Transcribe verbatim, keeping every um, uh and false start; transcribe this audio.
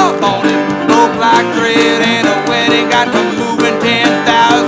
up on it, broke like thread, and a wedding got to move.